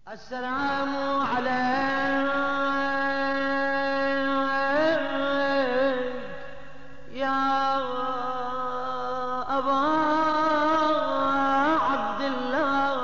السلام عليك يا أبا عبدالله.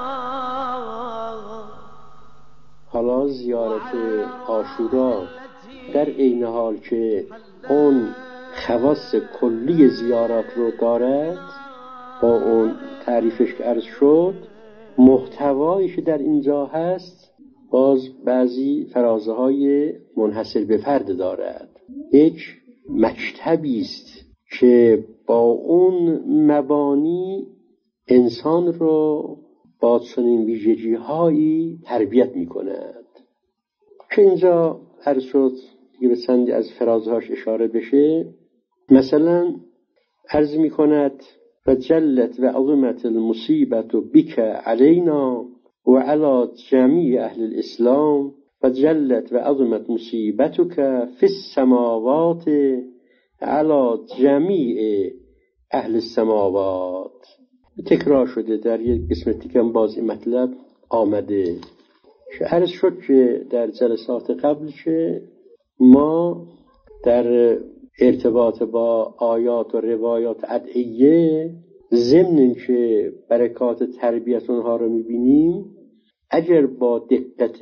حالا زیارت عاشورا در این حال که اون خواص کلی زیارات رو دارد، با اون تعریفش که عرض شد، محتوایش در اینجا هست باز بعضی فرازه های منحصر به فرد دارد. یک مکتبی است که با اون مبانی انسان رو با چنین ویژگی هایی تربیت می کند که اینجا هر شد دیگه به چندی از فرازهاش اشاره بشه. مثلا عرض می کند و جلت و عظمت المصیبت بک علینا و علی جمیع اهل الاسلام و جلت و عظمت مصیبتک فی السماوات علی جمیع اهل السماوات. تکرار شده در یک قسمت دیگه باز این مطلب آمده. عرض شد که در جلسات قبل که ما در ارتباط با آیات و روایات ادعیه ضمن اینکه برکات تربیت اونها رو میبینیم، اگر با دقت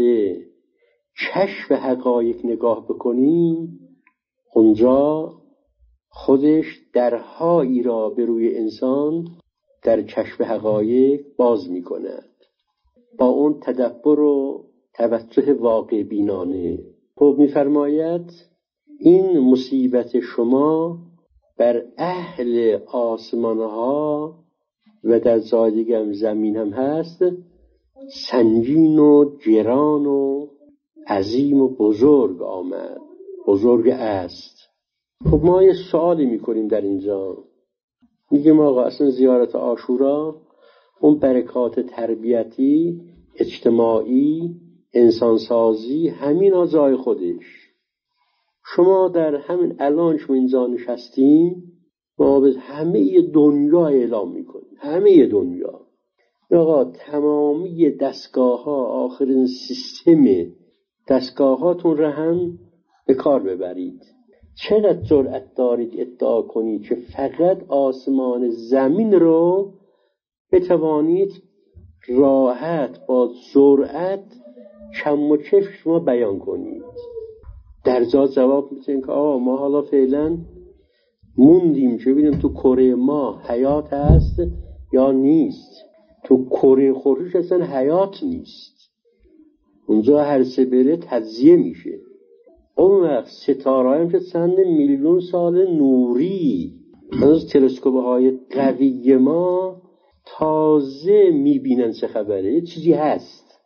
کشف حقایق نگاه بکنیم، اونجا خودش درهایی را به روی انسان در کشف حقایق باز میکند با اون تدبر و توجه واقع بینانه. خب میفرماید این مصیبت شما بر اهل آسمانها و در جای دیگه هم زمین هم هست سنگین و گران و عظیم و بزرگ آمد، بزرگ است. خب ما یه سوالی میکنیم در اینجا، میگیم آقا اصلا زیارت عاشورا اون برکات تربیتی، اجتماعی، انسانسازی همین ها جای خودش. شما در همین الان شما اینجا نشستیم، ما به همه دنیا اعلام میکنیم، همه دنیا آقا تمامی دستگاه ها، آخرین سیستم دستگاه هاتون رو هم به کار ببرید. چقدر جرأت دارید ادعا کنید که فقط آسمان زمین رو بتوانید راحت با جرأت کم و کیف شما بیان کنید؟ در جا جواب میتونید که ما حالا فعلا موندیم که ببینیم تو کره ما حیات هست یا نیست. تو کره خورشید اصلا حیات نیست، اونجا هر سه بره تجزیه میشه. اون وقت ستاره هم که چند میلیون سال نوری از تلسکوپ های قوی ما تازه میبینن چه خبره، یه چیزی هست.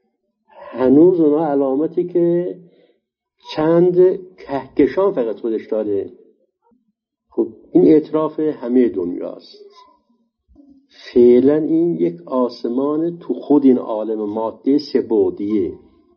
هنوز اونا علامتی که چند کهکشان فقط خودش داره. خب این اعتراف همه دنیاست. فعلا این یک آسمان تو خود این عالم ماده سه‌بعدیه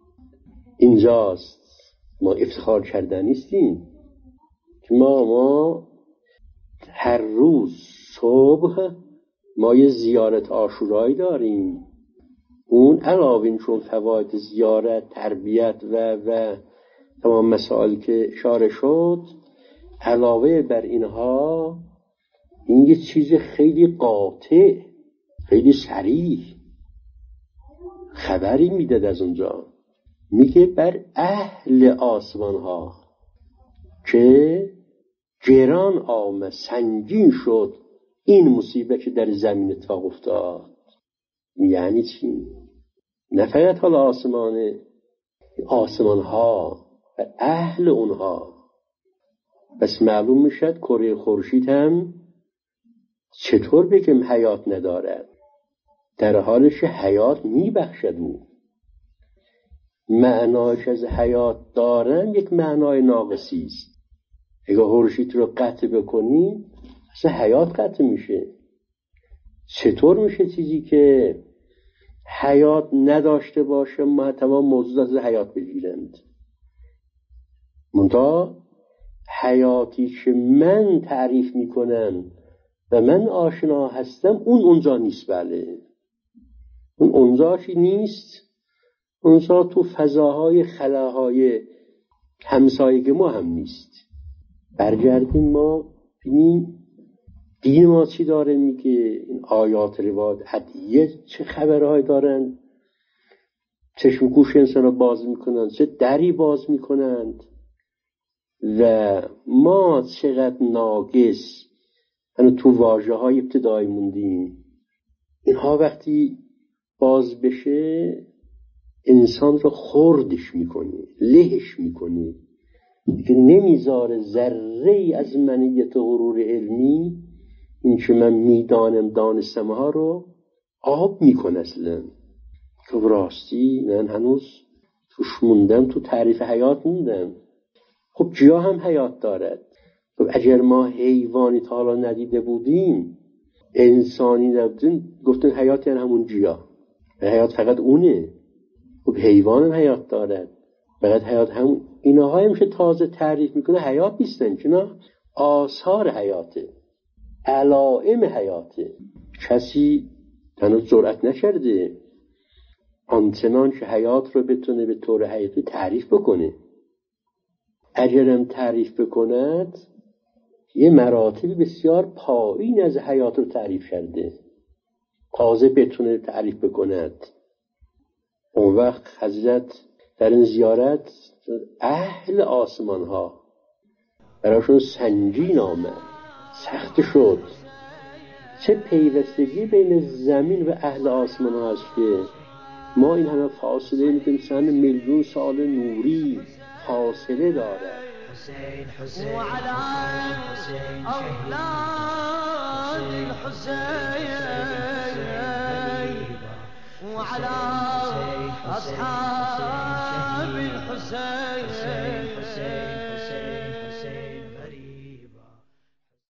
اینجاست. ما افتخار کردن نیستیم که ما هر روز صبح ما یه زیارت عاشورایی داریم. اون علاوه این چون فواید زیارت، تربیت و تمام مسائل که اشاره شد، علاوه بر اینها این یه چیز خیلی قاطع، خیلی صریح خبری میداد از اونجا. میگه بر اهل آسمان ها که گران آمد، سنگین شد این مصیبت که در زمین اتفاق افتاد. یعنی چی؟ نه فقط حال آسمان ها و اهل اونها. بس معلوم میشد کره خورشید هم چطور بگم حیات ندارد، در حالش حیات میبخشد. او معنایش از حیات دارن یک معنای ناقصی است. اگه خورشید رو قطع بکنی اصلا حیات قطع میشه. چطور میشه چیزی که حیات نداشته باشه ما تمام موجودات از حیات بگیرند؟ منتها حیاتی که من تعریف میکنم و من آشنا هستم اون اونجا نیست. بله اون اونجاشی نیست اونسا تو فضاهای خلاهای همسایگی ما هم نیست. برگردیم ما ببینیم دین ما چی داره میگه، این آیات روایات ادعیه چه خبرهایی دارن، چشم گوش انسان رو باز میکنن، چه دری باز میکنند و ما چقدر ناقص تو واژه های ابتدایی موندیم. اینها وقتی باز بشه انسان رو خردش میکنه، لهش میکنه که نمیذاره ذره از منیت غرور علمی، این که من میدانم دانستم ها رو آب میکنه اصلا. که راستی من هنوز توش موندم، تو تعریف حیات موندم. خب جیا هم حیات دارد. خب اگر ما حیوانی تا حالا ندیده بودیم، انسانی نبودیم، گفتن حیات یعنی همون جیا، حیات فقط اونه. خب حیوان هم حیات دارد، فقط حیات همون. اینها هم که تازه تعریف میکنه حیات نیستن، چون آثار حیاته، علائم حیاته. کسی هنوز جرأت نکرده آنچنان که حیات رو بتونه به طور حیاتی تعریف بکنه. اگرم تعریف بکند یه مراتب بسیار پایین از حیات رو تعریف کرده، تازه بتونه تعریف بکند. اون وقت حضرت در این زیارت اهل آسمان ها براشون سنگین آمد، سخت شد. چه پیوستگی بین زمین و اهل آسمان ها هست که ما این همه فاصله میکنیم، چند میلیون سال نوری فاصله داره. وعلى أولاد الحسين وعلى أصحاب الحسين